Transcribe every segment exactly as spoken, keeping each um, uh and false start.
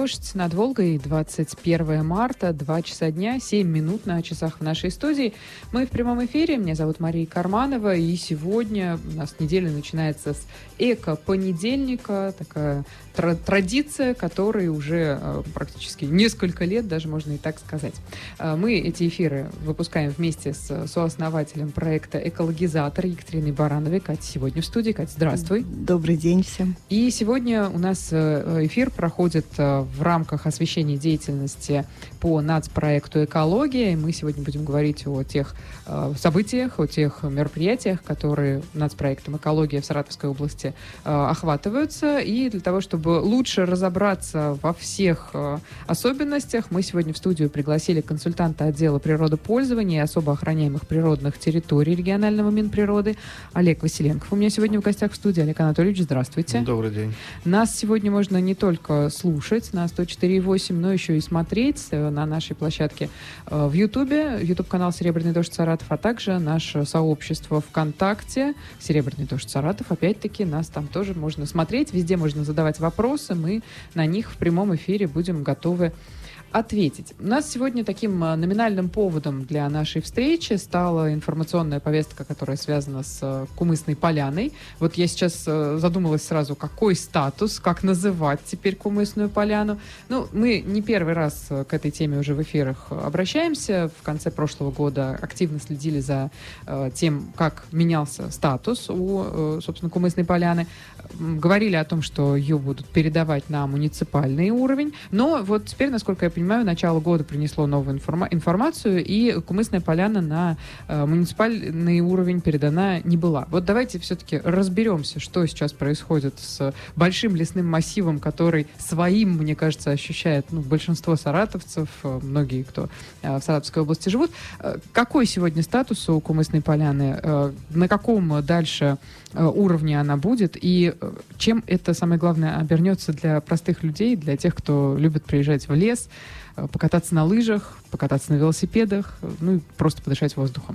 дождь над Волгой, двадцать первое марта, два часа дня, семь минут на часах в нашей студии. Мы в прямом эфире, меня зовут Мария Карманова, и сегодня у нас неделя начинается с эко-понедельника, такая тр- традиция, которой уже э, практически несколько лет, даже можно и так сказать. Э, мы эти эфиры выпускаем вместе с сооснователем проекта «Экологизатор» Екатериной Барановой. Катя сегодня в студии. Катя, здравствуй. Добрый день всем. И сегодня у нас эфир проходит в рамках освещения деятельности по нацпроекту «Экология». И мы сегодня будем говорить о тех событиях, о тех мероприятиях, которые нацпроектом «Экология» в Саратовской области охватываются. И для того, чтобы лучше разобраться во всех особенностях, мы сегодня в студию пригласили консультанта отдела природопользования и особо охраняемых природных территорий регионального Минприроды Олег Василенков. У меня сегодня в гостях в студии. Олег Анатольевич, здравствуйте. Добрый день. Нас сегодня можно не только слушать на сто четыре и восемь, но еще и смотреть на нашей площадке в Ютубе, YouTube-канал «Серебряный дождь Саратов», а также наше сообщество ВКонтакте «Серебряный дождь Саратов». Опять-таки, нас там тоже можно смотреть, везде можно задавать вопросы, мы на них в прямом эфире будем готовы ответить. У нас сегодня таким номинальным поводом для нашей встречи стала информационная повестка, которая связана с Кумысной поляной. Вот я сейчас задумалась сразу, какой статус, как называть теперь Кумысную поляну. Ну, мы не первый раз к этой теме уже в эфирах обращаемся. В конце прошлого года активно следили за э, тем, как менялся статус у, э, собственно, Кумысной поляны. Говорили о том, что ее будут передавать на муниципальный уровень. Но вот теперь, насколько я понимаю, понимаю, начало года принесло новую информа- информацию, и Кумысная поляна на э, муниципальный уровень передана не была. Вот давайте все-таки разберемся, что сейчас происходит с большим лесным массивом, который своим, мне кажется, ощущает ну, большинство саратовцев, э, многие, кто э, в Саратовской области живут. Э, какой сегодня статус у Кумысной поляны? Э, на каком дальше э, уровне она будет? И э, чем это, самое главное, обернется для простых людей, для тех, кто любит приезжать в лес, покататься на лыжах, покататься на велосипедах, ну и просто подышать воздухом.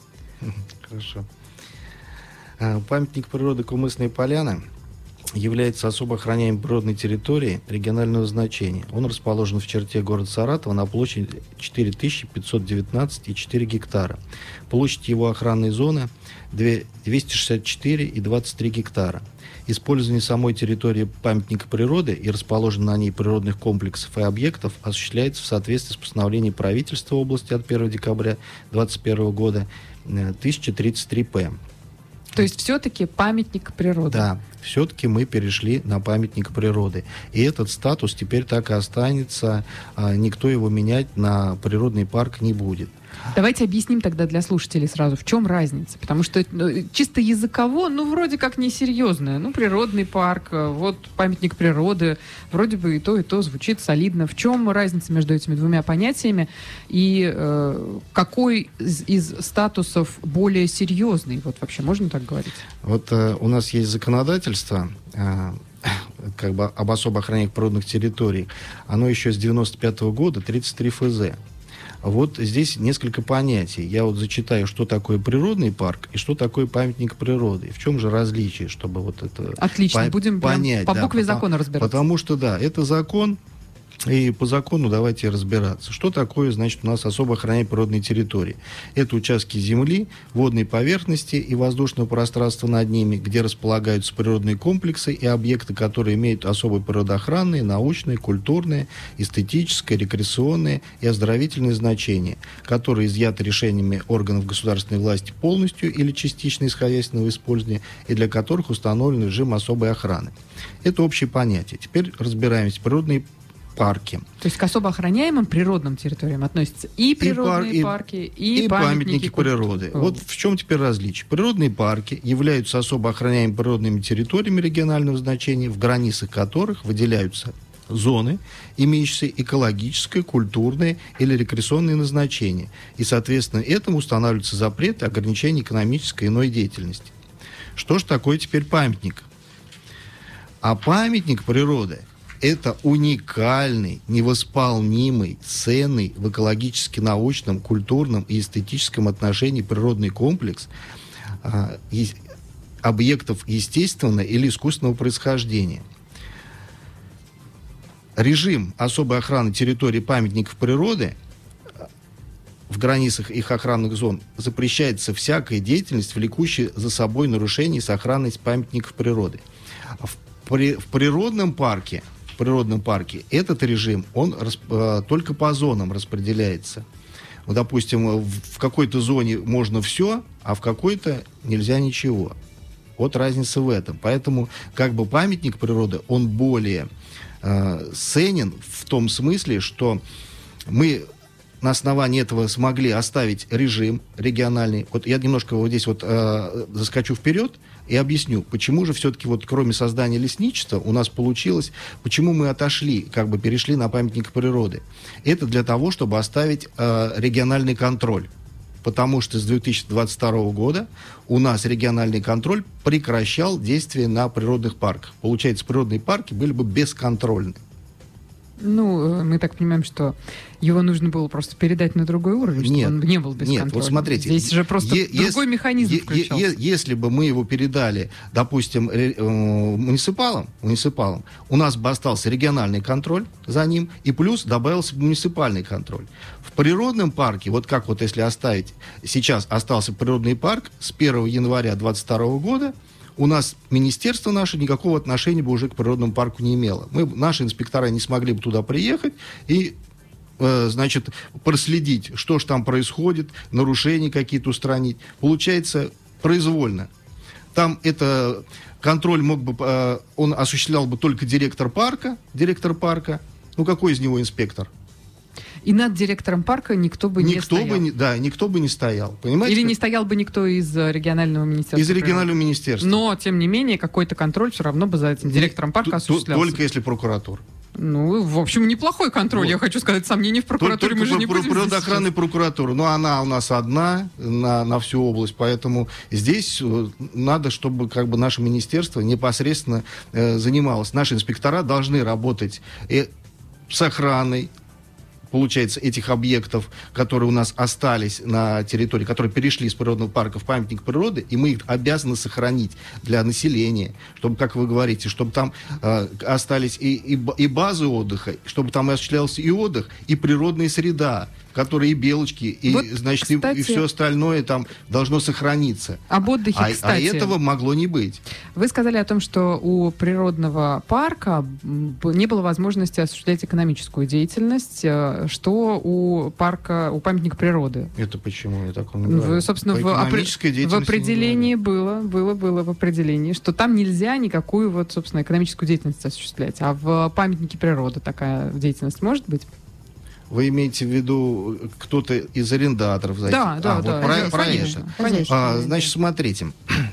Хорошо. Памятник природы Кумысная поляна является особо охраняемой природной территорией регионального значения. Он расположен в черте города Саратова на площади четыре тысячи пятьсот девятнадцать и четыре гектара. Площадь его охранной зоны двести шестьдесят четыре и двадцать три гектара. Использование самой территории памятника природы и расположенных на ней природных комплексов и объектов осуществляется в соответствии с постановлением правительства области от первого декабря две тысячи двадцать первого года тысяча тридцать три П. То есть все-таки памятник природы? Да, все-таки мы перешли на памятник природы. И этот статус теперь так и останется, никто его менять на природный парк не будет. Давайте объясним тогда для слушателей сразу, в чем разница. Потому что ну, чисто языково, ну, вроде как несерьезное. Ну, природный парк, вот памятник природы. Вроде бы и то, и то звучит солидно. В чем разница между этими двумя понятиями? И э, какой из, из статусов более серьезный? Вот вообще можно так говорить? Вот э, у нас есть законодательство, э, как бы об особо охраняемых природных территориях. Оно еще с девяносто пятого года, тридцать три Ф З. Вот здесь несколько понятий. Я вот зачитаю, что такое природный парк и что такое памятник природы. В чем же различие, чтобы вот это Отлично, по- будем понять. по букве да, закона разбираться. Потому что, да, это закон, и по закону давайте разбираться. Что такое, значит, у нас особо охраняемые природные территории? Это участки земли, водной поверхности и воздушного пространства над ними, где располагаются природные комплексы и объекты, которые имеют особые природоохранные, научные, культурные, эстетическое, рекреационное и оздоровительное значение, которые изъяты решениями органов государственной власти полностью или частично из хозяйственного использования и для которых установлен режим особой охраны. Это общее понятие. Теперь разбираемся. Природные парки. То есть к особо охраняемым природным территориям относятся и природные и пар, парки, и, и, и памятники, памятники природы. Культуры. Вот в чем теперь различие. Природные парки являются особо охраняемыми природными территориями регионального значения, в границах которых выделяются зоны, имеющие экологическое, культурное или рекреационное назначение. И, соответственно, этому устанавливаются запреты, ограничения экономической и иной деятельности. Что же такое теперь памятник? А памятник природы — это уникальный, невосполнимый, ценный в экологически-научном, культурном и эстетическом отношении природный комплекс а, е- объектов естественного или искусственного происхождения. режим особой охраны территории памятников природы, в границах их охранных зон запрещается всякая деятельность, влекущая за собой нарушение сохранности памятников природы. В, при, в природном парке, в природном парке этот режим, он расп, э, только по зонам распределяется. Вот, допустим, в, в какой-то зоне можно все, а в какой-то нельзя ничего. Вот разница в этом. Поэтому как бы памятник природы, он более э, ценен в том смысле, что мы на основании этого смогли оставить режим региональный. Вот я немножко вот здесь вот э, заскочу вперед и объясню, почему же все-таки вот кроме создания лесничества у нас получилось, почему мы отошли, как бы перешли на памятник природы. Это для того, чтобы оставить э, региональный контроль. Потому что с две тысячи двадцать второго года у нас региональный контроль прекращал действие на природных парках. Получается, природные парки были бы бесконтрольны. Ну, мы так понимаем, что его нужно было просто передать на другой уровень, нет, чтобы он не был бесконтрольным. Нет, вот смотрите. Здесь же просто е- другой е- механизм е- включался. Е- если бы мы его передали, допустим, э- э- муниципалам, муниципалам, у нас бы остался региональный контроль за ним, и плюс добавился бы муниципальный контроль. В природном парке, вот как вот если оставить, сейчас остался природный парк, с первого января две тысячи двадцать второго года у нас министерство наше никакого отношения бы уже к природному парку не имело. Мы, наши инспектора не смогли бы туда приехать и, э, значит, проследить, что же там происходит, нарушения какие-то устранить. Получается, произвольно. Там это контроль мог бы, э, он осуществлял бы только директор парка, директор парка. Ну, какой из него инспектор? И над директором парка никто бы никто не стоял. Бы не, да, никто бы не стоял. Понимаете? Или как? не стоял бы никто из регионального министерства. Из регионального природы. министерства. Но, тем не менее, какой-то контроль все равно бы за этим директором парка осуществлялся. Только если прокуратура. Ну, в общем, неплохой контроль, вот. Я хочу сказать, сомнений в прокуратуре только мы же не будем. Природоохранная прокуратура, но она у нас одна на, на всю область, поэтому здесь надо, чтобы как бы наше министерство непосредственно э, занималось. Наши инспектора должны работать э, с охраной, получается, этих объектов, которые у нас остались на территории, которые перешли из природного парка в памятник природы, и мы их обязаны сохранить для населения, чтобы, как вы говорите, чтобы там э, остались и, и, и базы отдыха, чтобы там осуществлялся и отдых, и природная среда, в которой и белочки, и, вот, значит, кстати, и, и все остальное там должно сохраниться. Об отдыхе, а, кстати. А этого могло не быть. Вы сказали о том, что у природного парка не было возможности осуществлять экономическую деятельность, что у парка, у памятника природы. Это почему я такого не говорю? Вы, собственно, в, опри- в определении было, было, было в определении, что там нельзя никакую вот, собственно, экономическую деятельность осуществлять. А в памятнике природы такая деятельность может быть? Вы имеете в виду кто-то из арендаторов? Зайти? Да, да, а, да. Вот про, про конечно, это. конечно. А, значит, смотрите.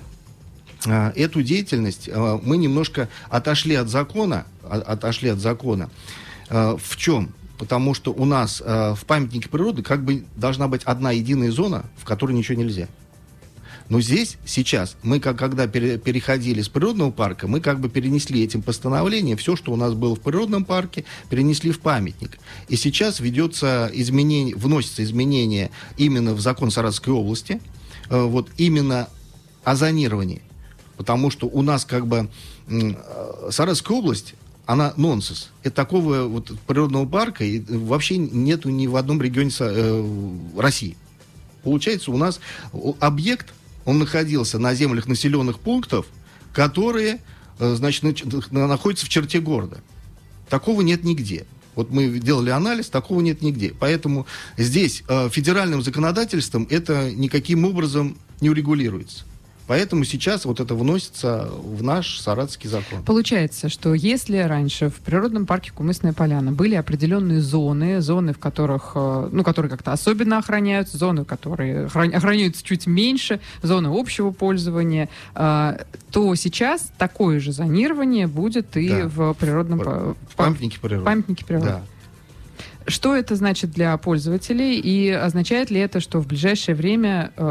Эту деятельность мы немножко отошли от закона. Отошли от закона. В чем? Потому что у нас в памятнике природы как бы должна быть одна единая зона, в которой ничего нельзя. Но здесь, сейчас, мы, как, когда пере, переходили с природного парка, мы как бы перенесли этим постановлением все, что у нас было в природном парке, перенесли в памятник. И сейчас ведется изменение, вносится изменение именно в закон Саратовской области, э, вот именно о зонировании. Потому что у нас как бы э, Саратовская область, она нонсенс. Это такого вот природного парка и вообще нету ни в одном регионе э, России. Получается, у нас объект, он находился на землях населенных пунктов, которые, значит, находятся в черте города. Такого нет нигде. Вот мы делали анализ, такого нет нигде. Поэтому здесь э, федеральным законодательством это никаким образом не урегулируется. Поэтому сейчас вот это вносится в наш саратовский закон. Получается, что если раньше в природном парке Кумысная поляна были определенные зоны, зоны, в которых, ну, которые как-то особенно охраняются, зоны, которые охраняются чуть меньше, зоны общего пользования, то сейчас такое же зонирование будет и да. в природном в памятнике природы. Памятнике природы. Да. Что это значит для пользователей и означает ли это, что в ближайшее время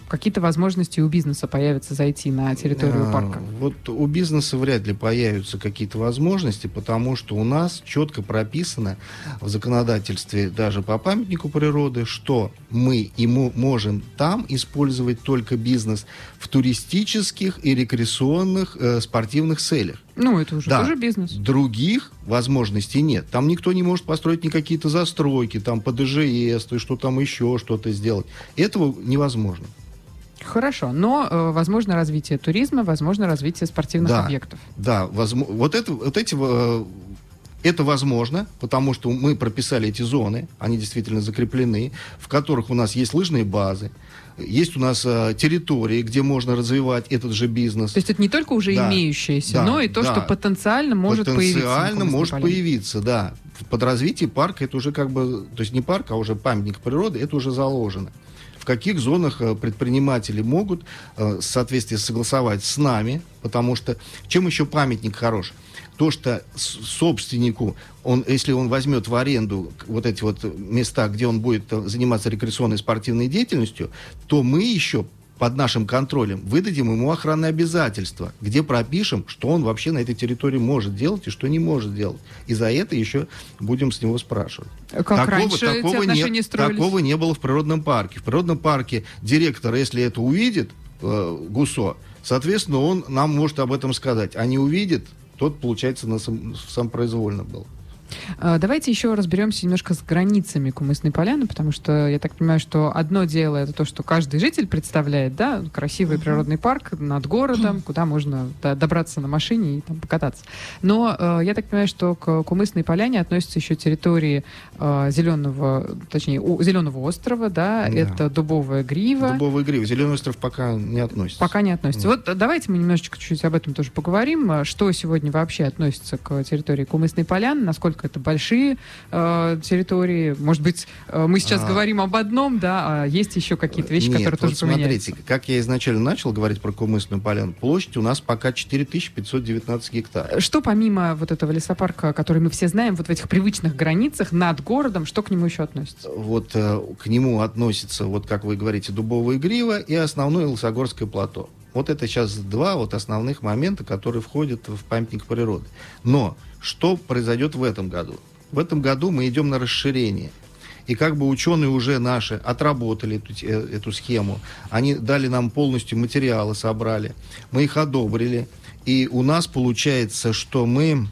какие-то возможности у бизнеса появятся зайти на территорию парка? Вот у бизнеса вряд ли появятся какие-то возможности, потому что у нас четко прописано в законодательстве даже по памятнику природы, что мы ему можем там использовать только бизнес в туристических и рекреационных э, спортивных целях. Ну, это уже да. тоже бизнес. Других возможностей нет. Там никто не может построить ни какие-то застройки, там по ДЖС, то что там еще что-то сделать. Этого невозможно. Хорошо, но э, возможно развитие туризма, возможно развитие спортивных да, объектов. Да, возможно. Вот это, вот эти, э, это возможно, потому что мы прописали эти зоны, они действительно закреплены, в которых у нас есть лыжные базы, есть у нас э, территории, где можно развивать этот же бизнес. То есть это не только уже да, имеющееся, да, но и то, да, что потенциально может потенциально появиться. Потенциально может поляне. появиться, да. Под развитие парка это уже как бы, то есть не парк, а уже памятник природы, это уже заложено. В каких зонах предприниматели могут в соответствии согласовать с нами, потому что чем еще памятник хорош? То, что собственнику, он, если он возьмет в аренду вот эти вот места, где он будет заниматься рекреационной спортивной деятельностью, то мы еще под нашим контролем выдадим ему охранные обязательства, где пропишем, что он вообще на этой территории может делать и что не может делать. И за это еще будем с него спрашивать. Как такого, раньше такого эти отношения не, строились? Такого не было в природном парке. В природном парке директор, если это увидит, э, ГУСО, соответственно, он нам может об этом сказать. А не увидит, тот, получается, на сам, самопроизвольно был. Давайте еще разберемся немножко с границами Кумысной поляны, потому что я так понимаю, что одно дело это то, что каждый житель представляет, да, красивый uh-huh. природный парк над городом, uh-huh. куда можно да, добраться на машине и там покататься. Но э, я так понимаю, что к Кумысной поляне относятся еще территории э, зеленого, точнее, у, зеленого острова, да, да, это Дубовая Грива. Дубовая Грива. Зеленый остров пока не относится. Пока не относится. Uh-huh. Вот давайте мы немножечко чуть-чуть об этом тоже поговорим. Что сегодня вообще относится к территории Кумысной поляны, насколько это большие э, территории. Может быть, э, мы сейчас а... говорим об одном, да, а есть еще какие-то вещи, Нет, которые вот тоже смотрите, поменяются. Как я изначально начал говорить про Кумысную поляну, площадь у нас пока четыре тысячи пятьсот девятнадцать гектаров. Что помимо вот этого лесопарка, который мы все знаем, вот в этих привычных границах над городом, что к нему еще относится? Вот э, к нему относится, вот как вы говорите, Дубовая Грива и основное Лысогорское плато. Вот это сейчас два вот основных момента, которые входят в памятник природы. Но что произойдет в этом году? В этом году мы идем на расширение. И как бы ученые уже наши отработали эту, эту схему. Они дали нам полностью материалы, собрали. Мы их одобрили. И у нас получается, что мы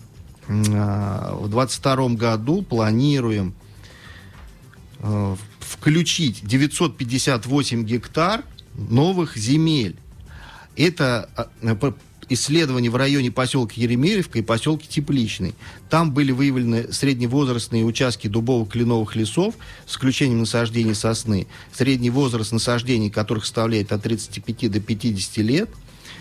э, в двадцать втором году планируем э, включить девятьсот пятьдесят восемь гектар новых земель. Это э, исследования в районе поселка Еремеевка и поселка Тепличный. Там были выявлены средневозрастные участки дубово-кленовых лесов с исключением насаждений сосны. Средний возраст насаждений, которых составляет от тридцати пяти до пятидесяти лет.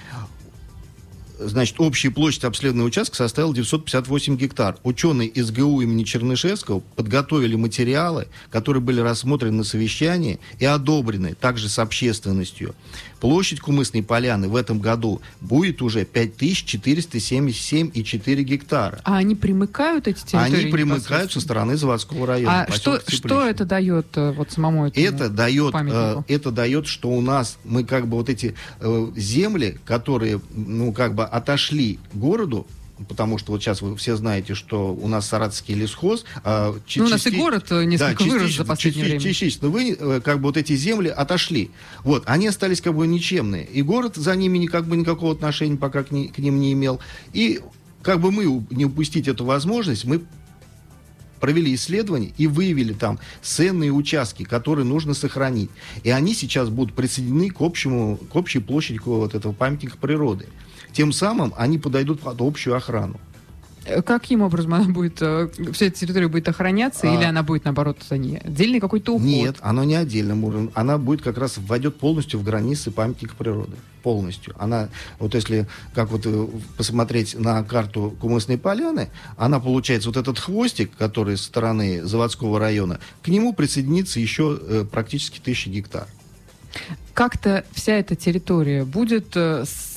Значит, общая площадь обследованного участка составила девятьсот пятьдесят восемь гектар. Ученые из ГУ имени Чернышевского подготовили материалы, которые были рассмотрены на совещании и одобрены также с общественностью. Площадь Кумысной поляны в этом году будет уже пять тысяч четыреста семьдесят семь и четыре гектара. А они примыкают, эти территории? Они примыкают со стороны заводского района. А что, что это дает вот самому этому это дает, памятнику? э, это дает, что у нас, мы как бы вот эти э, земли, которые, ну, как бы отошли к городу, потому что вот сейчас вы все знаете, что у нас Саратовский лесхоз. А, ну, у нас и город несколько да, вырос за последнее частично, время. Частично вы, как бы вот эти земли отошли. Вот, они остались как бы ничемные. И город за ними как бы никакого отношения пока к, ни, к ним не имел. И как бы мы не упустить эту возможность, мы провели исследования и выявили там ценные участки, которые нужно сохранить. И они сейчас будут присоединены к, общему, к общей площади вот этого памятника природы. Тем самым они подойдут под общую охрану. Каким образом она будет, вся эта территория будет охраняться, а, или она будет, наоборот, не отдельный какой-то уход? Нет, она не отдельным уровнем. Она будет как раз войдет полностью в границы памятника природы. Полностью. Она, вот если как вот посмотреть на карту Кумысной поляны, она получается вот этот хвостик, который со стороны заводского района, к нему присоединится еще э, практически тысяча гектар. Как-то вся эта территория будет с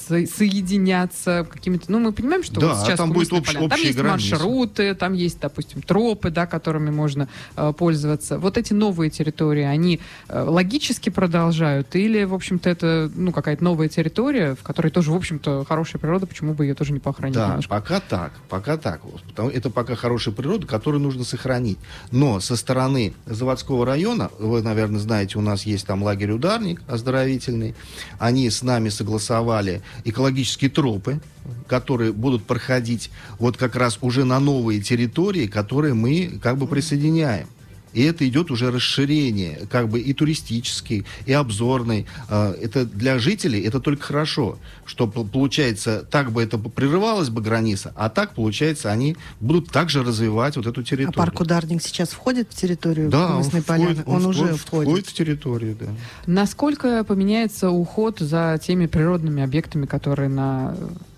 со- соединяться какими-то... Ну, мы понимаем, что да, вот сейчас там будет Кумысная общ, поляна, там есть границы. маршруты, там есть, допустим, тропы, да, которыми можно э, пользоваться. Вот эти новые территории, они э, логически продолжают или, в общем-то, это ну, какая-то новая территория, в которой тоже, в общем-то, хорошая природа, почему бы ее тоже не поохранить Да, немножко? пока так, пока так. Потому, это пока хорошая природа, которую нужно сохранить. Но со стороны Заводского района, вы, наверное, знаете, у нас есть там лагерь «Ударник» оздоровительный, они с нами согласовали экологические тропы, которые будут проходить вот как раз уже на новые территории, которые мы как бы присоединяем. И это идет уже расширение, как бы и туристический, и обзорный. Это для жителей это только хорошо, что получается, так бы это прерывалась бы граница, а так, получается, они будут также развивать вот эту территорию. А парк «Ударник» сейчас входит в территорию да, Кумысной поляны? Он, он, он входит, уже входит. входит в территорию, да. Насколько поменяется уход за теми природными объектами, которые на...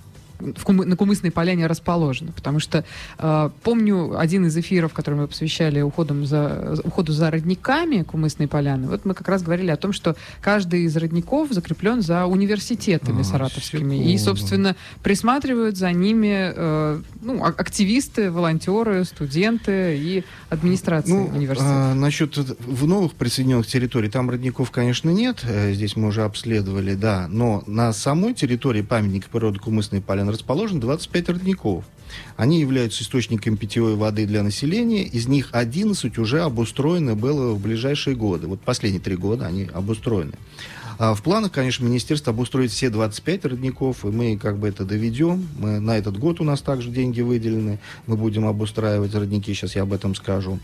В Кум... на Кумысной поляне расположены, потому что э, помню один из эфиров, который мы посвящали уходом за, уходу за родниками Кумысной поляны, вот мы как раз говорили о том, что каждый из родников закреплен за университетами а, саратовскими, секунду. И, собственно, присматривают за ними э, ну, активисты, волонтеры, студенты и администрация ну, университета. А, насчет в новых присоединенных территорий, там родников, конечно, нет, здесь мы уже обследовали, да, но на самой территории памятника природы Кумысной поляны расположено двадцать пять родников. Они являются источником питьевой воды для населения. Из них одиннадцать уже обустроено было в ближайшие годы. Вот последние три года они обустроены. А в планах, конечно, министерство обустроить все двадцать пять родников, и мы как бы это доведем. Мы, на этот год у нас также деньги выделены. Мы будем обустраивать родники, сейчас я об этом скажу.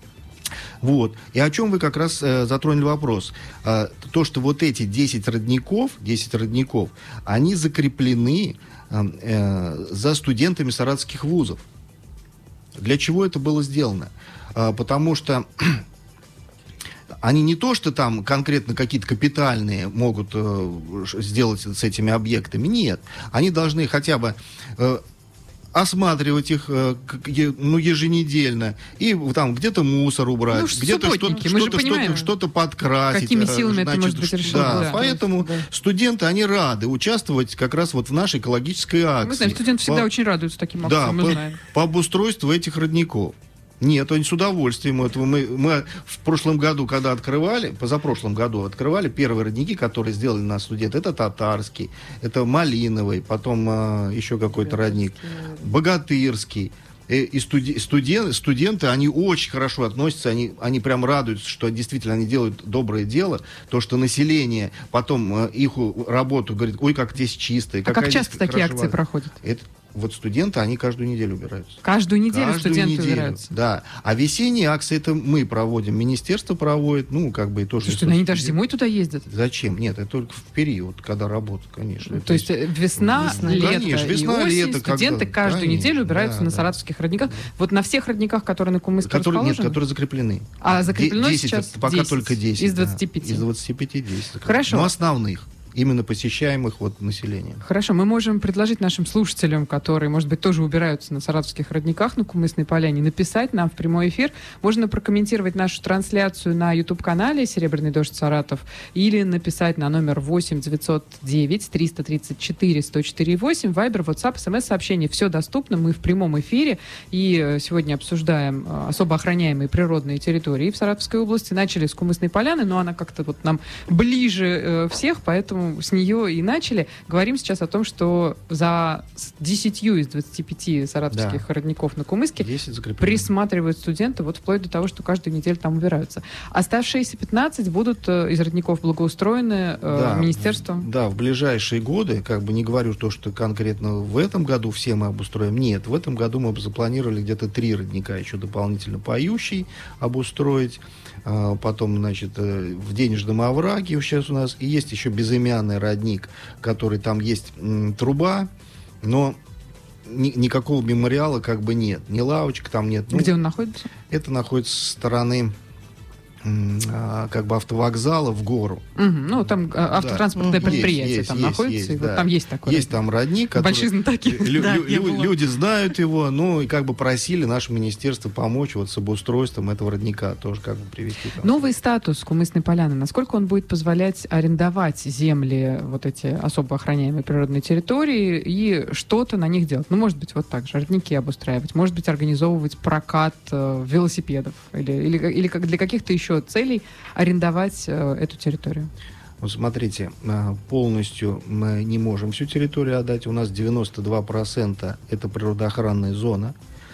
Вот. И о чем вы как раз э, затронули вопрос. А, то, что вот эти десять родников, десять родников, они закреплены э, э, за студентами саратовских вузов. Для чего это было сделано? А, потому что они не то, что там конкретно какие-то капитальные могут э, сделать с этими объектами, нет. Они должны хотя бы... Э, осматривать их ну, еженедельно. И там где-то мусор убрать, ну, где-то что-то, что-то, что-то, что-то подкрасить. Какими силами значит, это может быть решено. Да, да. поэтому да. студенты, они рады участвовать как раз вот в нашей экологической акции. Мы знаем, студенты всегда по... очень радуются таким акциям, да, мы по, знаем. по обустройству этих родников. Нет, они с удовольствием этого. Мы, мы в прошлом году, когда открывали, позапрошлом году открывали первые родники, которые сделали наши студенты. Это Татарский, это Малиновый, потом а, еще какой-то родник, Богатырский. И, и студи, студен, студенты, они очень хорошо относятся, они, они прям радуются, что действительно они делают доброе дело. То, что население потом э, их работу говорит, ой, как здесь чисто. А как часто такие акции вода. проходят? Это, вот студенты, они каждую неделю убираются. Каждую неделю каждую студенты неделю, убираются? Да. А весенние акции это мы проводим, министерство проводит, ну, как бы и тоже... Слушайте, они даже зимой туда ездят? Зачем? Нет, это только в период, когда работа, конечно. Ну, то есть, есть весна, весна, лето конечно, весна, и осень, лето, студенты когда... каждую конечно, неделю убираются да, на да. саратовских родниках. Да. Вот на всех родниках, которые на Кумыске которые, расположены? Нет, которые закреплены. А закреплено десять, сейчас пока десять, только десять. Из двадцати пяти? Да, из двадцати пяти десять. Хорошо. Но основных. Именно посещаемых вот населением. Хорошо, мы можем предложить нашим слушателям, которые, может быть, тоже убираются на саратовских родниках, на Кумысной поляне, написать нам в прямой эфир. Можно прокомментировать нашу трансляцию на YouTube-канале «Серебряный дождь Саратов» или написать на номер восемь девятьсот девять триста тридцать четыре сто четыре восемь, Вайбер, WhatsApp, СМС-сообщение. Все доступно, мы в прямом эфире. И сегодня обсуждаем особо охраняемые природные территории в Саратовской области. Начали с Кумысной поляны, но она как-то вот нам ближе э, всех, поэтому с нее и начали. Говорим сейчас о том, что за десятью из двадцати пяти саратовских да. родников на Кумыске присматривают студенты, вот вплоть до того, что каждую неделю там убираются. Оставшиеся пятнадцать будут из родников благоустроены да, э, министерством? Да, в ближайшие годы, как бы не говорю то, что конкретно в этом году все мы обустроим. Нет, в этом году мы запланировали где-то три родника еще дополнительно поющий обустроить. Потом, значит, в Денежном овраге сейчас у нас и есть еще безымянный родник, который там есть м, труба, но ни, никакого мемориала как бы нет, ни лавочек там нет. Где ну, он находится? Это находится со стороны как бы автовокзала в гору. Угу. Ну, там автотранспортное да. предприятие есть, там есть, находится, есть, и да. вот там есть такой. Есть там родник, который... Большие знатоки. Лю- да, лю- люди знают его, ну, и как бы просили наше министерство помочь вот с обустройством этого родника, тоже как бы привести. Там. Новый статус Кумысной поляны, насколько он будет позволять арендовать земли, вот эти особо охраняемые природные территории, и что-то на них делать? Ну, может быть, вот так же, родники обустраивать, может быть, организовывать прокат э, велосипедов, или, или, или как для каких-то еще целей арендовать э, эту территорию? Вот смотрите, полностью мы не можем всю территорию отдать. У нас девяносто два процента это природоохранная зона.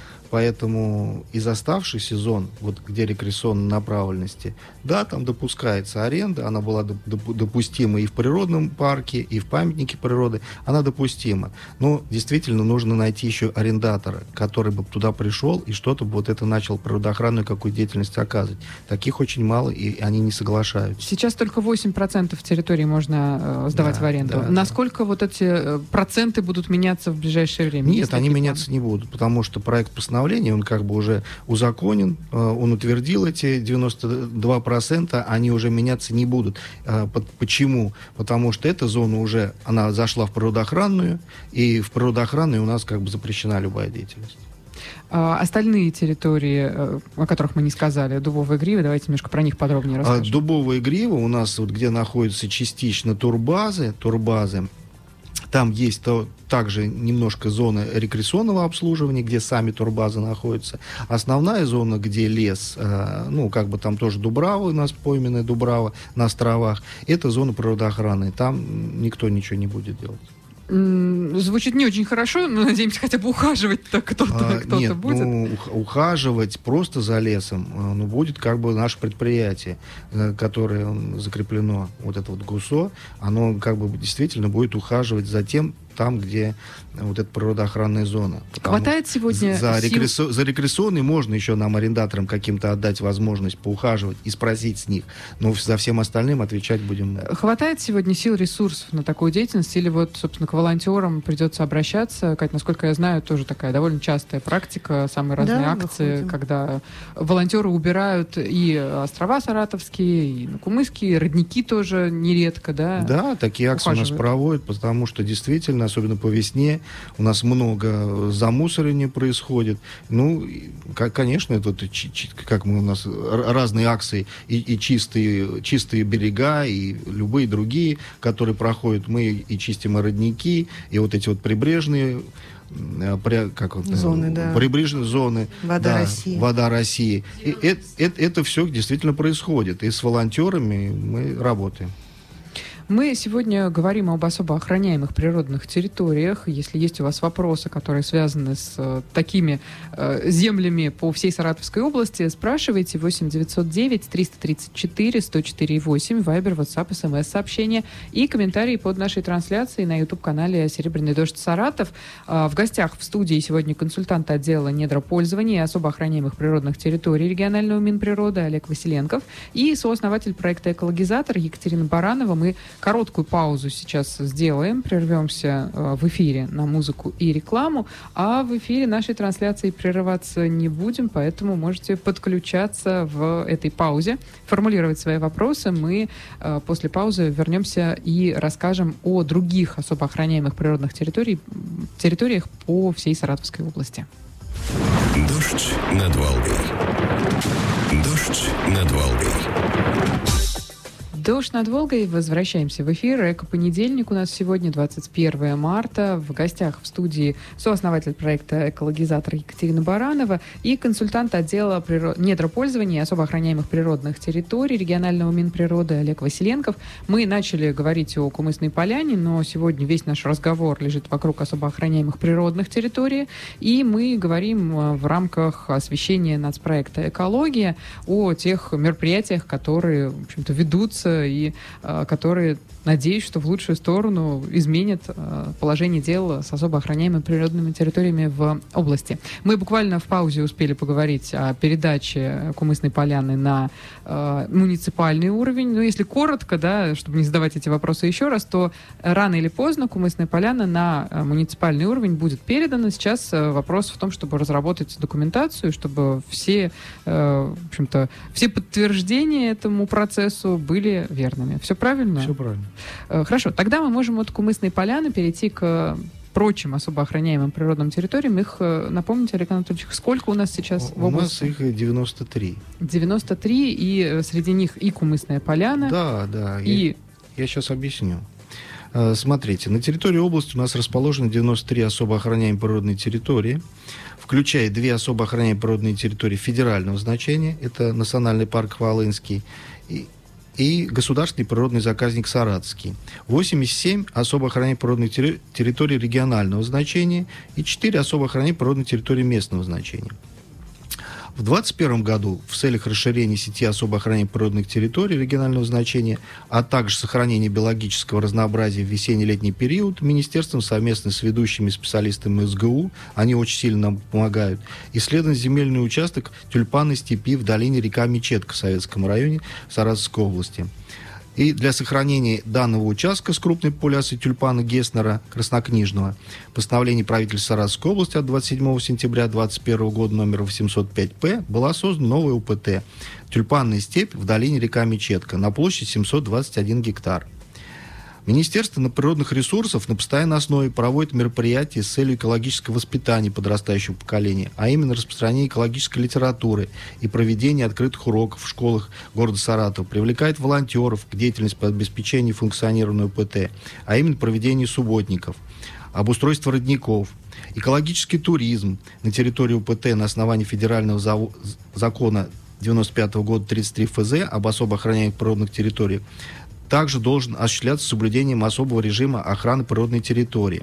Поэтому из оставшихся зон, вот где рекреационной направленности, да, там допускается аренда, она была доп- допустима и в природном парке, и в памятнике природы, она допустима. Но действительно нужно найти еще арендатора, который бы туда пришел и что-то бы вот это начал природоохранную какую деятельность оказывать. Таких очень мало, и они не соглашаются. Сейчас только восемь процентов территории можно э, сдавать Да, в аренду. да, Насколько да. вот эти э, проценты будут меняться в ближайшее время? Нет, Есть они такие меняться планы? не будут, потому что проект постановления, он как бы уже узаконен, он утвердил эти девяносто два процента, они уже меняться не будут. Почему? Потому что эта зона уже, она зашла в природоохранную, и в природоохранной у нас как бы запрещена любая деятельность. А остальные территории, о которых мы не сказали, дубовые гривы, давайте немножко про них подробнее расскажем. Дубовые гривы у нас, вот, где находятся частично турбазы, турбазы, там есть то, также немножко зона рекреационного обслуживания, где сами турбазы находятся. Основная зона, где лес, э, ну, как бы там тоже Дубрава, у нас пойменная Дубрава на островах, это зона природоохраны. Там никто ничего не будет делать. Звучит не очень хорошо, но надеемся, хотя бы ухаживать-то кто-то, а, кто-то нет, будет. Ну, ухаживать просто за лесом, ну, будет как бы наше предприятие, которое закреплено, вот это вот ГУСО, оно как бы действительно будет ухаживать за тем, там, где вот эта природоохранная зона. Хватает сегодня за, сил... рекреацион, за рекреационный можно еще нам, арендаторам, каким-то отдать возможность поухаживать и спросить с них, но за всем остальным отвечать будем. Хватает сегодня сил, ресурсов на такую деятельность, или вот, собственно, к волонтерам придется обращаться? Кать, насколько я знаю, тоже такая довольно частая практика, самые разные да, акции, выходим. Когда волонтеры убирают и острова саратовские, и Кумыские, и родники тоже нередко, да? Да, такие акции ухаживают. У нас проводят, потому что действительно, особенно по весне, у нас много замусоривания происходит. Ну, как, конечно, это как мы у нас разные акции, и, и чистые, чистые берега, и любые другие, которые проходят. Мы и чистим и родники, и вот эти вот прибрежные как вот, зоны, да. прибрежные зоны, вода да, России. Вода России. И это, это, это все действительно происходит. И с волонтерами мы работаем. Мы сегодня говорим об особо охраняемых природных территориях. Если есть у вас вопросы, которые связаны с э, такими э, землями по всей Саратовской области, спрашивайте восемь девятьсот девять триста тридцать четыре сто четыре восемь, Вайбер, WhatsApp, СМС-сообщения и комментарии под нашей трансляцией на YouTube-канале «Серебряный дождь Саратов». Э, в гостях в студии сегодня консультант отдела недропользования и особо охраняемых природных территорий регионального Минприроды Олег Василенков и сооснователь проекта «Экологизатор» Екатерина Баранова. Мы короткую паузу сейчас сделаем, прервемся э, в эфире на музыку и рекламу, а в эфире нашей трансляции прерываться не будем, поэтому можете подключаться в этой паузе, формулировать свои вопросы. Мы э, после паузы вернемся и расскажем о других особо охраняемых природных территорий, территориях по всей Саратовской области. Дождь над Волгой. Дождь над Волгой. Дождь над Волгой. Возвращаемся в эфир. Эко-понедельник у нас сегодня, двадцать первое марта. В гостях в студии сооснователь проекта «Экологизатор» Екатерина Баранова и консультант отдела природ... недропользования и особо охраняемых природных территорий регионального Минприроды Олег Василенков. Мы начали говорить о Кумысной поляне, но сегодня весь наш разговор лежит вокруг особо охраняемых природных территорий. И мы говорим в рамках освещения нацпроекта «Экология» о тех мероприятиях, которые, в общем-то, ведутся меняются и э, которые, надеюсь, что в лучшую сторону изменят э, положение дел с особо охраняемыми природными территориями в области. Мы буквально в паузе успели поговорить о передаче Кумысной поляны на э, муниципальный уровень. Но если коротко, да, чтобы не задавать эти вопросы еще раз, то рано или поздно Кумысная поляна на э, муниципальный уровень будет передана. Сейчас э, вопрос в том, чтобы разработать документацию, чтобы все, э, в общем-то, все подтверждения этому процессу были верными. Все правильно? Все правильно. Э, хорошо. Тогда мы можем от Кумысной поляны перейти к прочим особо охраняемым природным территориям. Их, напомните, Олег Анатольевич, сколько у нас сейчас в области? У нас их девяносто три. девяносто три, и среди них и Кумысная поляна. Да, да. И... Я, я сейчас объясню. Смотрите, на территории области у нас расположено девяносто три особо охраняемые природные территории, включая две особо охраняемые природные территории федерального значения. Это Национальный парк Хвалынский и и государственный природный заказник Саратовский. восемьдесят семь особо охраняемых природных территорий регионального значения и четыре особо охраняемых природных территорий местного значения. В две тысячи двадцать первом году в целях расширения сети особо охраняемых природных территорий регионального значения, а также сохранения биологического разнообразия в весенне-летний период, министерством совместно с ведущими специалистами эс гэ у, они очень сильно нам помогают, исследован земельный участок тюльпанной степи в долине река Мечетка в Советском районе Саратовской области. И для сохранения данного участка с крупной популяцией тюльпана Геснера краснокнижного постановление правительства Саратовской области от двадцать седьмого сентября две тысячи двадцать первого года номер восемьсот пять П была создана новая у пэ тэ «Тюльпанная степь в долине река Мечетка» на площади семьсот двадцать один гектар. Министерство природных ресурсов на постоянной основе проводит мероприятия с целью экологического воспитания подрастающего поколения, а именно распространение экологической литературы и проведение открытых уроков в школах города Саратова, привлекает волонтеров к деятельности по обеспечению функционирования у пэ тэ, а именно проведение субботников, обустройство родников, экологический туризм на территории у пэ тэ на основании федерального зав... закона девяносто пятого года тридцать три эф зэ об особо охраняемых природных территориях, также должен осуществляться с соблюдением особого режима охраны природной территории.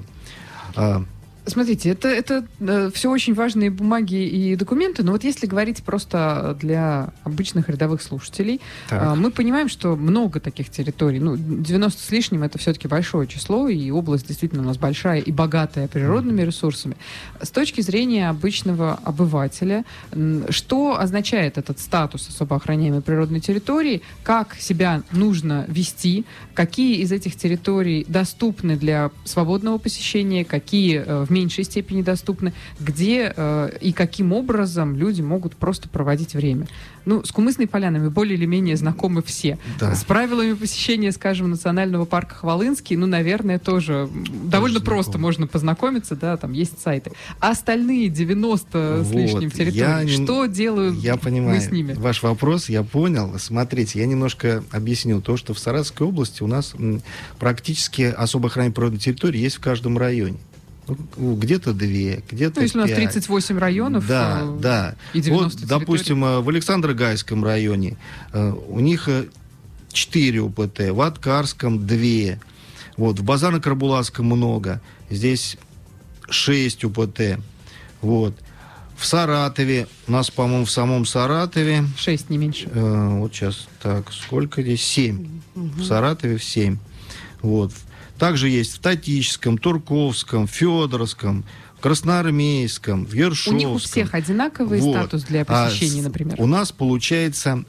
Смотрите, это, это э, все очень важные бумаги и документы, но вот если говорить просто для обычных рядовых слушателей, э, мы понимаем, что много таких территорий, ну, девяносто с лишним — это все-таки большое число, и область действительно у нас большая и богатая природными ресурсами. С точки зрения обычного обывателя, что означает этот статус особо охраняемой природной территории, как себя нужно вести, какие из этих территорий доступны для свободного посещения, какие э, в меньшей степени доступны, где э, и каким образом люди могут просто проводить время. Ну, с Кумысной полянами более или менее знакомы все. Да. С правилами посещения, скажем, национального парка Хвалынский, ну, наверное, тоже, тоже довольно знаком. Просто можно познакомиться, да, там есть сайты. А остальные девяносто вот. С лишним территорий, я что не... делают я понимаю. Мы с ними? Ваш вопрос я понял. Смотрите, я немножко объясню то, что в Саратовской области у нас м, практически особо охраняемые природные территории есть в каждом районе. Ну, где-то две, где-то ну, если пять. у нас тридцать восемь районов, да, э, да. И девяносто вот, допустим, в Александро-Гайском районе э, у них четыре у пэ тэ, в Аткарском две, вот, в Базарно-Карабулакском много, здесь шесть у пэ тэ, вот. В Саратове, у нас, по-моему, в самом Саратове... шесть, не меньше. Э, вот сейчас, так, сколько здесь? семь. Угу. В Саратове в семь. Вот. Также есть в Татическом, Турковском, Федоровском, в Красноармейском, в Ершовском. У них у всех одинаковый вот. Статус для посещения, а, например? У нас, получается,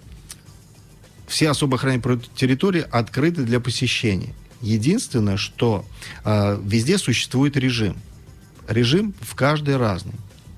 все особо охраняемые территории открыты для посещения. Единственное, что а, везде существует режим. Режим в каждой разный.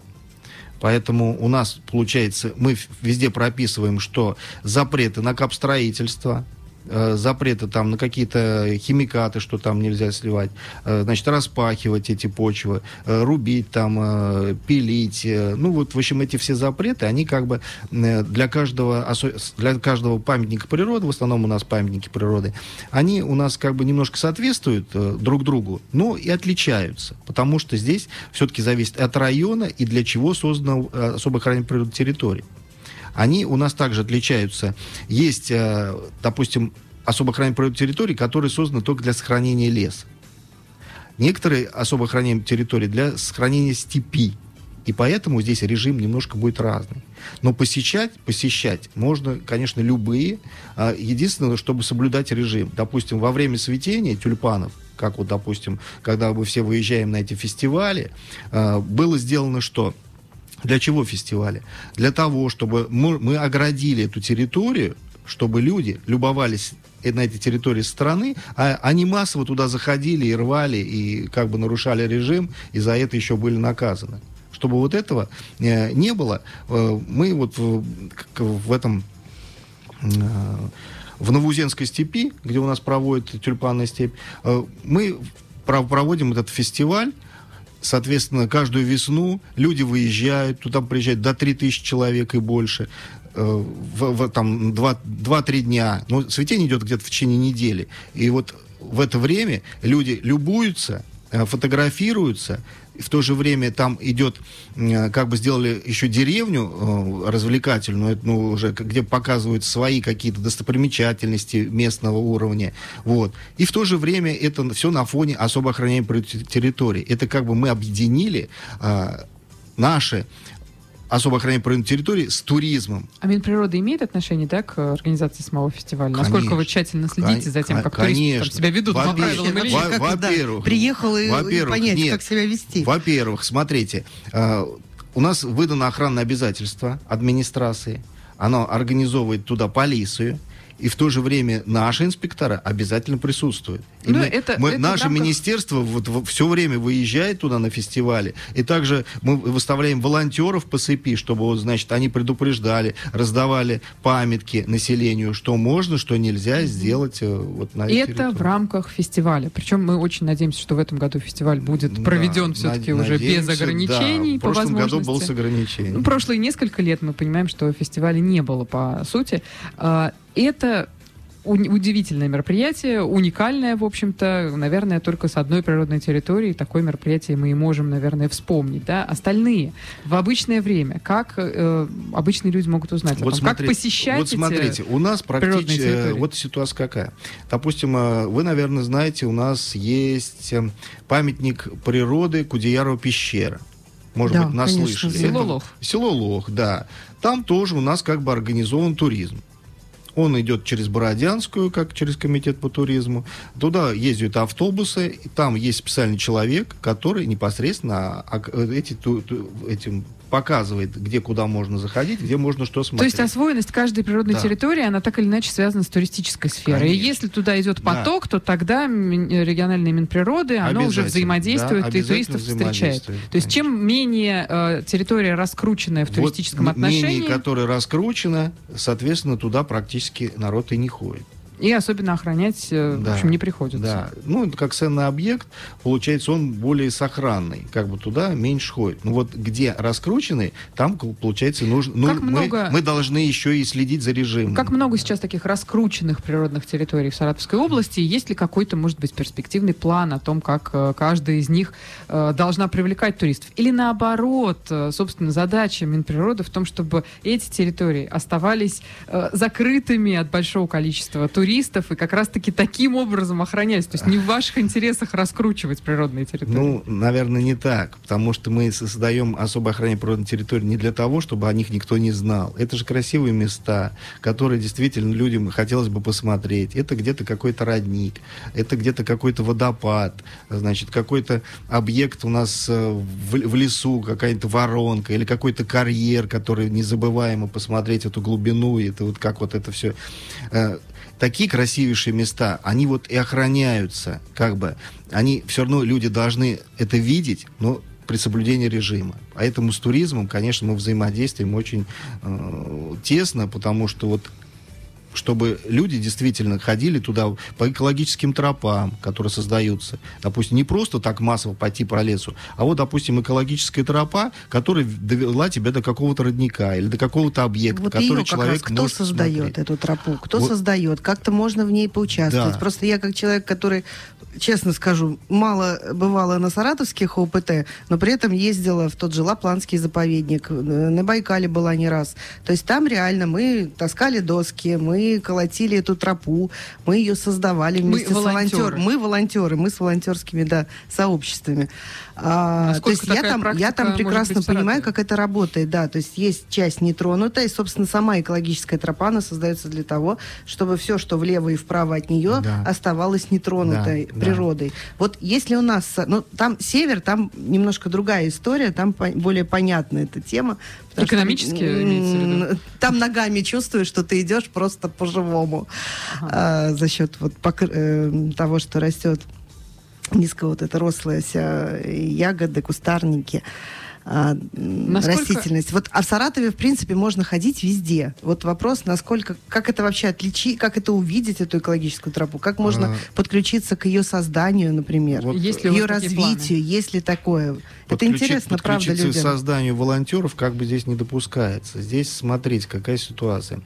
Поэтому у нас, получается, мы везде прописываем, что запреты на капстроительство, запреты там на какие-то химикаты, что там нельзя сливать, значит, распахивать эти почвы, рубить там, пилить. Ну, вот, в общем, эти все запреты, они как бы для каждого, для каждого памятника природы, в основном у нас памятники природы, они у нас как бы немножко соответствуют друг другу, но и отличаются, потому что здесь все-таки зависит от района и для чего создана особо охраняемая природная территория. Они у нас также отличаются. Есть, допустим, особо охраняемые природные территории, которые созданы только для сохранения леса. Некоторые особо охраняемые территории для сохранения степи. И поэтому здесь режим немножко будет разный. Но посещать, посещать можно, конечно, любые. Единственное, чтобы соблюдать режим. Допустим, во время цветения тюльпанов, как вот, допустим, когда мы все выезжаем на эти фестивали, было сделано что? Для чего фестивали? Для того, чтобы мы, мы оградили эту территорию, чтобы люди любовались на этой территории страны, а они массово туда заходили и рвали, и как бы нарушали режим, и за это еще были наказаны. Чтобы вот этого э, не было, э, мы вот в, в этом э, в Новоузенской степи, где у нас проводят тюльпанная степь, э, мы проводим этот фестиваль. Соответственно, каждую весну люди выезжают, туда приезжают до три тысячи человек и больше, э, в, в, там два-три дня. Но цветение идет где-то в течение недели. И вот в это время люди любуются, э, фотографируются. В то же время там идет, как бы сделали еще деревню развлекательную, ну, уже, где показывают свои какие-то достопримечательности местного уровня. Вот. И в то же время это все на фоне особо охраняемой территории. Это как бы мы объединили а, наши особо охраняемой природной территории с туризмом. А Минприрода имеет отношение, да, к организации самого фестиваля? Конечно. Насколько вы тщательно следите за тем, как туристы там себя ведут по правилам или нет? Во-первых, приехал и понять, нет, как себя вести. Во-первых, смотрите, э, у нас выдано охранное обязательство администрации, оно организовывает туда полицию, и в то же время наши инспектора обязательно присутствуют. И ну, мы, это, мы, это наше рамках... министерство вот, вот, все время выезжает туда на фестивали. И также мы выставляем волонтеров по цепи, чтобы вот, значит, они предупреждали, раздавали памятки населению, что можно, что нельзя сделать вот, на этой территории. И это в рамках фестиваля. Причем мы очень надеемся, что в этом году фестиваль будет проведен да, все-таки над, уже без ограничений. Да, в прошлом по году был с ограничениями. Ну, прошлые несколько лет мы понимаем, что фестиваля не было по сути. Это удивительное мероприятие, уникальное, в общем-то, наверное, только с одной природной территории. Такое мероприятие мы и можем, наверное, вспомнить. Да? Остальные в обычное время, как э, обычные люди могут узнать вот о том, смотрите, как посещать вот смотрите, эти у нас практически вот ситуация какая. Допустим, вы, наверное, знаете, у нас есть памятник природы Кудеярова пещера. Может да, быть, наслышали. Село Лох. Село Лох, да. Там тоже у нас как бы организован туризм. Он идет через Бородянскую, как через комитет по туризму. Туда ездят автобусы, и там есть специальный человек, который непосредственно эти, этим показывает, где куда можно заходить, где можно что смотреть. То есть освоенность каждой природной да. территории, она так или иначе связана с туристической сферой. Конечно. И если туда идет поток, да. то тогда региональное Минприроды, оно уже взаимодействует да, и туристов встречает. То есть конечно. Чем менее э, территория раскрученная в вот туристическом отношении... менее, которая раскручена, соответственно, туда практически народ и не ходит. И особенно охранять, да, в общем, не приходится. Да. Ну, как ценный объект, получается, он более сохранный. Как бы туда меньше ходит. Но вот где раскрученный, там, получается, нужно, ну, много... мы, мы должны еще и следить за режимом. Как много сейчас таких раскрученных природных территорий в Саратовской области? Есть ли какой-то, может быть, перспективный план о том, как э, каждая из них э, должна привлекать туристов? Или наоборот, э, собственно, задача Минприроды в том, чтобы эти территории оставались э, закрытыми от большого количества туристов, туристов, и как раз-таки таким образом охранять. То есть не в ваших интересах раскручивать природные территории. Ну, наверное, не так. Потому что мы создаем особо охраняемые природные территории не для того, чтобы о них никто не знал. Это же красивые места, которые действительно людям хотелось бы посмотреть. Это где-то какой-то родник, это где-то какой-то водопад, значит, какой-то объект у нас в, в лесу, какая-то воронка или какой-то карьер, который незабываемо посмотреть эту глубину, и это вот как вот это все... Такие красивейшие места, они вот и охраняются, как бы, они все равно, люди должны это видеть, но при соблюдении режима. Поэтому с туризмом, конечно, мы взаимодействуем очень э, тесно, потому что вот чтобы люди действительно ходили туда по экологическим тропам, которые создаются. Допустим, не просто так массово пойти по лесу, а вот, допустим, экологическая тропа, которая довела тебя до какого-то родника или до какого-то объекта, вот который ее человек как раз, кто может создает смотреть. Эту тропу? Кто вот. создает? Как-то можно в ней поучаствовать? Да. Просто я как человек, который честно скажу, мало бывало на саратовских ОПТ, но при этом ездила в тот же Лапландский заповедник, на Байкале была не раз. То есть там реально мы таскали доски, мы колотили эту тропу, мы ее создавали вместе мы с волонтерами. Мы волонтеры, мы с волонтерскими, да, сообществами. А, то есть я там, я там прекрасно понимаю, как это работает, да. То есть есть часть нетронутая, и, собственно, сама экологическая тропа, она создается для того, чтобы все, что влево и вправо от нее, да. оставалось нетронутой да, природой. Да. Вот если у нас... Ну, там север, там немножко другая история, там по- более понятна эта тема. Экономически что, имеется в виду? Там ногами чувствуешь, что ты идешь просто по-живому. Ага. А, за счет вот, покр- э, того, что растет низко вот эта рослая вся ягоды, кустарники. Насколько... растительность. Вот, а в Саратове, в принципе, можно ходить везде. Вот вопрос, насколько, как это вообще отличить, как это увидеть, эту экологическую тропу, как можно а... подключиться к ее созданию, например, вот, к ее развитию, есть ли такое. Это интересно, правда, людям. Подключиться к созданию волонтеров как бы здесь не допускается. Здесь смотрите, какая ситуация.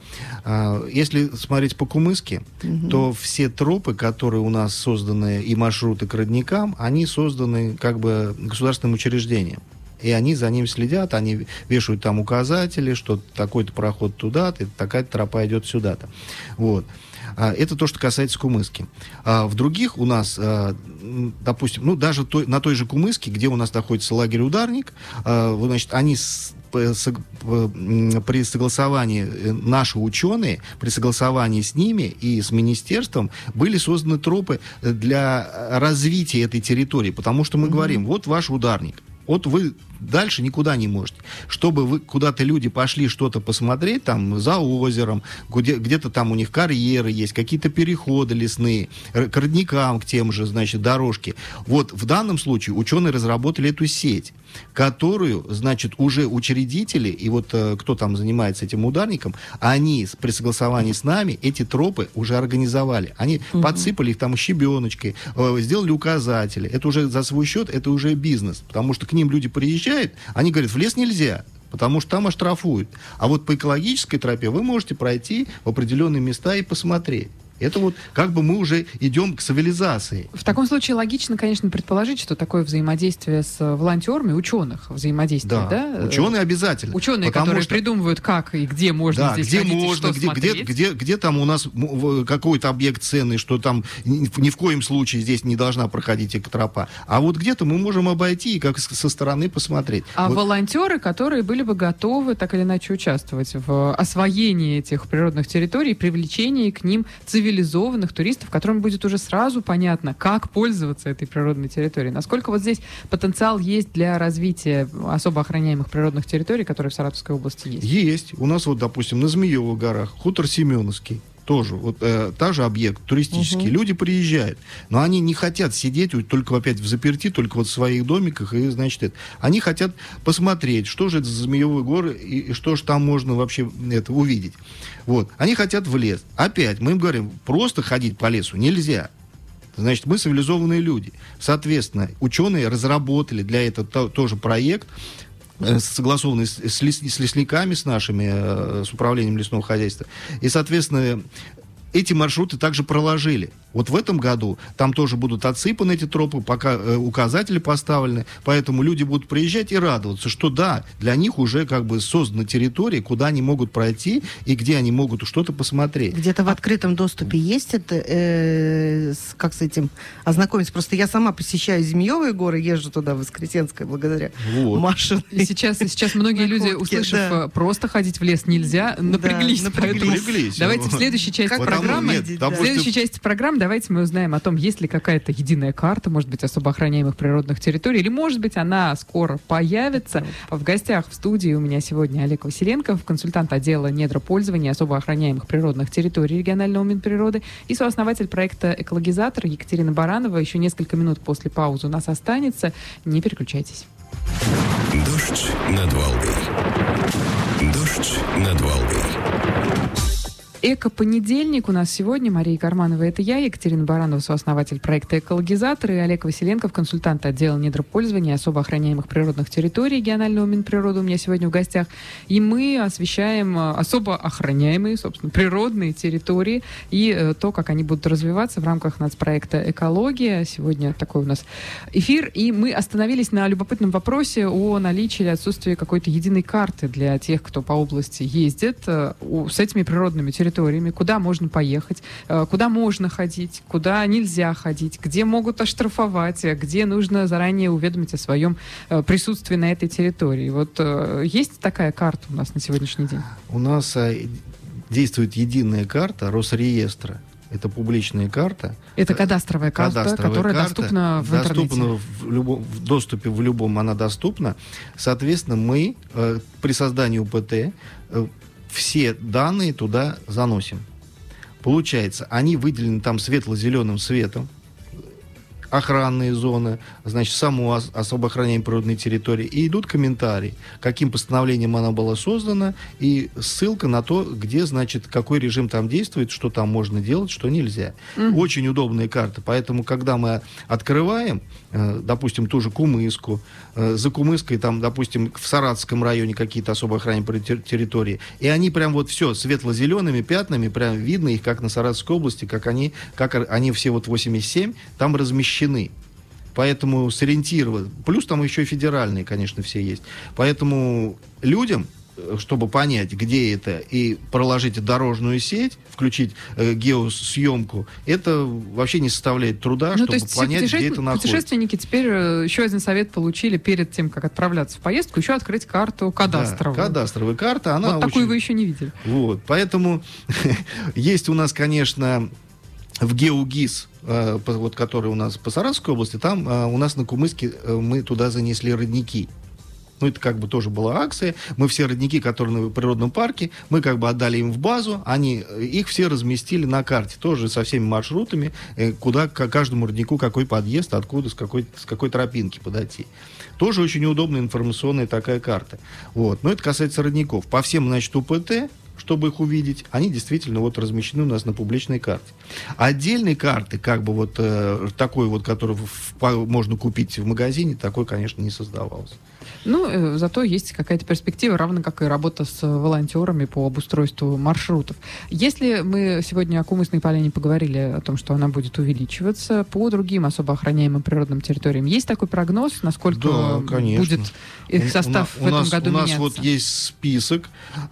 Если смотреть по Кумыске, угу. то все тропы, которые у нас созданы, и маршруты к родникам, они созданы как бы государственным учреждением. И они за ним следят, они вешают там указатели, что такой-то проход туда-то, такая-то тропа идет сюда-то. Вот. Это то, что касается Кумыски. А в других у нас, допустим, ну, даже той, на той же Кумыске, где у нас находится лагерь «Ударник», значит, они с, с, при согласовании, наши ученые, при согласовании с ними и с министерством были созданы тропы для развития этой территории, потому что мы mm-hmm. говорим, вот ваш «Ударник». Вот вы дальше никуда не можете. Чтобы вы куда-то люди пошли что-то посмотреть, там, за озером, где, где-то там у них карьеры есть, какие-то переходы лесные, к родникам, к тем же, значит, дорожки. Вот в данном случае ученые разработали эту сеть, которую, значит, уже учредители, и вот э, кто там занимается этим ударником, они при согласовании с нами эти тропы уже организовали. Они угу. подсыпали их там щебеночкой, э, сделали указатели. Это уже за свой счет, это уже бизнес, потому что к ним люди приезжают, они говорят, в лес нельзя, потому что там оштрафуют. А вот по экологической тропе вы можете пройти в определенные места и посмотреть. Это вот как бы мы уже идем к цивилизации. В таком случае логично, конечно, предположить, что такое взаимодействие с волонтерами, ученых взаимодействие, да? Да, ученые обязательно. Ученые, которые что... придумывают, как и где можно да, здесь где ходить можно, и что где, смотреть. Где, где, где там у нас какой-то объект ценный, что там ни в коем случае здесь не должна проходить экотропа. А вот где-то мы можем обойти и как со стороны посмотреть. А вот. волонтеры, которые были бы готовы так или иначе участвовать в освоении этих природных территорий, привлечении к ним цивилизации, цивилизованных туристов, которым будет уже сразу понятно, как пользоваться этой природной территорией. Насколько вот здесь потенциал есть для развития особо охраняемых природных территорий, которые в Саратовской области есть? Есть. У нас вот, допустим, на Змеевых горах, хутор Семеновский, тоже, вот, э, та же объект туристический. Угу. Люди приезжают, но они не хотят сидеть вот, только опять в заперти, только вот в своих домиках, и, значит, это. Они хотят посмотреть, что же это за Змеевые горы, и, и что же там можно вообще это, увидеть. Вот. Они хотят в лес. Опять, мы им говорим, просто ходить по лесу нельзя. Значит, мы цивилизованные люди. Соответственно, ученые разработали для этого то, тоже проект, согласованный с, с, лес, с лесниками, с нашими, с управлением лесного хозяйства. И, соответственно, эти маршруты также проложили. Вот в этом году там тоже будут отсыпаны эти тропы, пока э, указатели поставлены, поэтому люди будут приезжать и радоваться, что да, для них уже как бы создана территория, куда они могут пройти и где они могут что-то посмотреть. Где-то в открытом доступе есть это, э, с, как с этим ознакомиться? Просто я сама посещаю Змеевые горы, езжу туда, в Воскресенское, благодаря вот. Маше. И сейчас, и сейчас многие люди, услышав да. просто ходить в лес нельзя, напряглись. Да, напряглись. напряглись. Давайте в следующей части как программы, нет, да. в следующей части программы давайте мы узнаем о том, есть ли какая-то единая карта, может быть, особо охраняемых природных территорий, или, может быть, она скоро появится. В гостях в студии у меня сегодня Олег Василенков, консультант отдела недропользования особо охраняемых природных территорий регионального Минприроды и сооснователь проекта «Экологизатор» Екатерина Баранова. Еще несколько минут после паузы у нас останется. Не переключайтесь. Дождь над Волгой. Дождь над Волгой. Эко-понедельник у нас сегодня. Мария Карманова — это я, Екатерина Баранова, сооснователь проекта «Экологизатор», и Олег Василенков, консультант отдела недропользования и особо охраняемых природных территорий регионального Минприроды у меня сегодня в гостях. И мы освещаем особо охраняемые, собственно, природные территории и э, то, как они будут развиваться в рамках нацпроекта «Экология». Сегодня такой у нас эфир, и мы остановились на любопытном вопросе о наличии или отсутствии какой-то единой карты для тех, кто по области ездит э, с этими природными территориями. территориями, куда можно поехать, куда можно ходить, куда нельзя ходить, где могут оштрафовать, где нужно заранее уведомить о своем присутствии на этой территории. Вот есть такая карта у нас на сегодняшний день? У нас действует единая карта Росреестра. Это публичная карта. Это кадастровая карта, кадастровая которая карта, доступна в интернете. Доступна в, любом, в доступе в любом она доступна. Соответственно, мы э, при создании УПТ э, все данные туда заносим. Получается, они выделены там светло-зеленым цветом, охранные зоны, значит, саму ос- особо охраняемой природной территории, и идут комментарии, каким постановлением она была создана, и ссылка на то, где, значит, какой режим там действует, что там можно делать, что нельзя. Mm-hmm. Очень удобная карта, поэтому, когда мы открываем, э, допустим, ту же Кумыску, э, за Кумыской, там, допустим, в Саратовском районе какие-то особо охраняемые территории, и они прям вот все светло-зелеными пятнами, прям видно их, как на Саратовской области, как они, как они все вот восемьдесят семь там размещены. Поэтому сориентировать. Плюс там еще и федеральные, конечно, все есть. Поэтому людям, чтобы понять, где это, и проложить дорожную сеть, включить э, геосъемку, это вообще не составляет труда, ну, чтобы понять, где это находится. Путешественники теперь э, еще один совет получили перед тем, как отправляться в поездку, еще открыть карту кадастровую. Да, кадастровая карта, она вот такую очень... вы еще не видели. Вот, поэтому есть у нас, конечно, в ГеоГИС, э, вот, который у нас по Саратовской области, там э, у нас на Кумыске э, мы туда занесли родники. Ну, это как бы тоже была акция. Мы все родники, которые в природном парке, мы как бы отдали им в базу, они их все разместили на карте, тоже со всеми маршрутами, э, куда к каждому роднику какой подъезд, откуда, с какой, с какой тропинки подойти. Тоже очень удобная информационная такая карта. Вот. Но это касается родников. По всем, значит, УПТ, чтобы их увидеть, они действительно вот размещены у нас на публичной карте. Отдельной карты, как бы вот э, такой вот, которую в, в, можно купить в магазине, такой, конечно, не создавалось. Ну, э, зато есть какая-то перспектива, равно как и работа с волонтерами по обустройству маршрутов. Если мы сегодня о Кумысной поляне поговорили, о том, что она будет увеличиваться, по другим особо охраняемым природным территориям, есть такой прогноз, насколько да, будет их состав у, у, в этом нас, году у нас меняться? Вот есть список,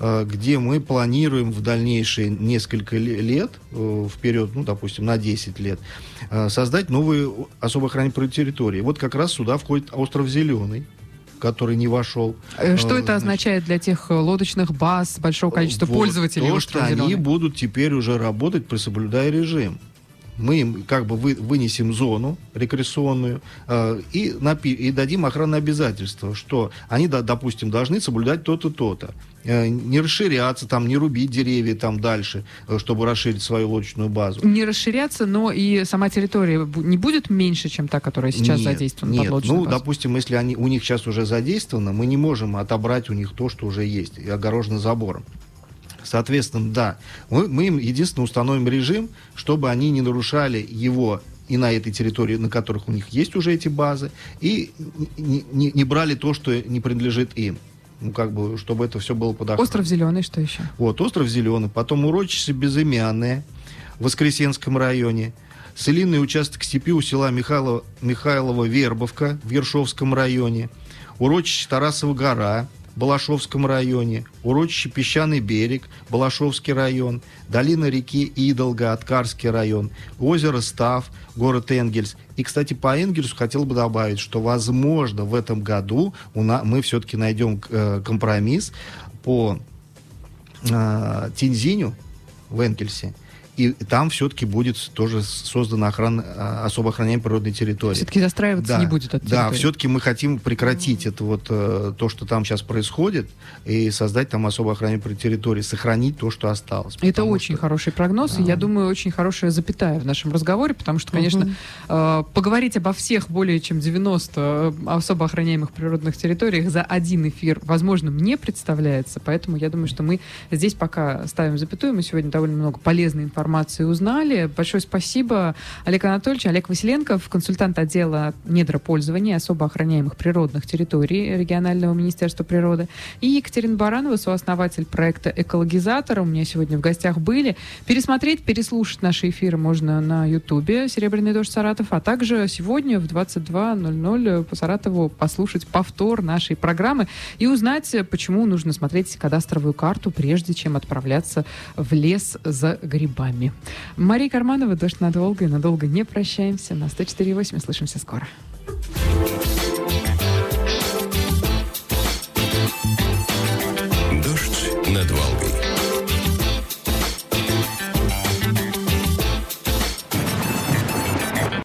где мы планируем в дальнейшие несколько лет, вперед, ну, допустим, на десять лет, создать новые особо охраняемые территории. Вот как раз сюда входит остров Зеленый, который не вошел. Что это означает для тех лодочных баз, большого количества вот, пользователей? То, что они будут теперь уже работать, соблюдая режим. Мы им как бы вы, вынесем зону рекреационную э, и, напи- и дадим охранное обязательство, что они, да, допустим, должны соблюдать то-то, то-то. Э, не расширяться, там, не рубить деревья там дальше, э, чтобы расширить свою лодочную базу. Не расширяться, но и сама территория не будет меньше, чем та, которая сейчас нет, задействована нет. под лодочную Ну, базу? допустим, если они, у них сейчас уже задействовано, мы не можем отобрать у них то, что уже есть, и огорожено забором. Соответственно, да, мы, мы им единственно установим режим, чтобы они не нарушали его и на этой территории, на которых у них есть уже эти базы, и не, не, не брали то, что не принадлежит им. Ну, как бы, чтобы это все было под охраной. Остров Зеленый, что еще? Вот, остров Зеленый, потом урочище Безымянное в Воскресенском районе, целинный участок степи у села Михайлова, Михайлова-Вербовка в Ершовском районе, урочище Тарасова гора, в Балашовском районе, урочище Песчаный берег, Балашовский район, долина реки Идолга, Аткарский район, озеро Став, город Энгельс. И, кстати, по Энгельсу хотел бы добавить, что, возможно, в этом году у нас, мы все-таки найдем э, компромисс по э, Тинзиню в Энгельсе и там все-таки будет тоже создана охрана, особо охраняемая природная территория. Все-таки застраиваться да, не будет от территории. Да, все-таки мы хотим прекратить это вот то, что там сейчас происходит, и создать там особо охраняемую территорию, сохранить то, что осталось. Это очень что... хороший прогноз, да. И я думаю, очень хорошая запятая в нашем разговоре, потому что, конечно, угу. э, поговорить обо всех более чем девяноста особо охраняемых природных территориях за один эфир возможным не представляется, поэтому я думаю, что мы здесь пока ставим запятую. Мы сегодня довольно много полезной информации узнали. Большое спасибо, Олег Анатольевич. Олег Василенков, консультант отдела недропользования особо охраняемых природных территорий регионального министерства природы, и Екатерина Баранова, сооснователь проекта «Экологизатор». У меня сегодня в гостях были. Пересмотреть, переслушать наши эфиры можно на Ютубе «Серебряный дождь Саратов», а также сегодня в двадцать два ноль ноль по Саратову послушать повтор нашей программы и узнать, почему нужно смотреть кадастровую карту, прежде чем отправляться в лес за грибами. Мария Карманова, «Дождь над Волгой». Надолго не прощаемся. На сто четыре и восемь слышимся скоро.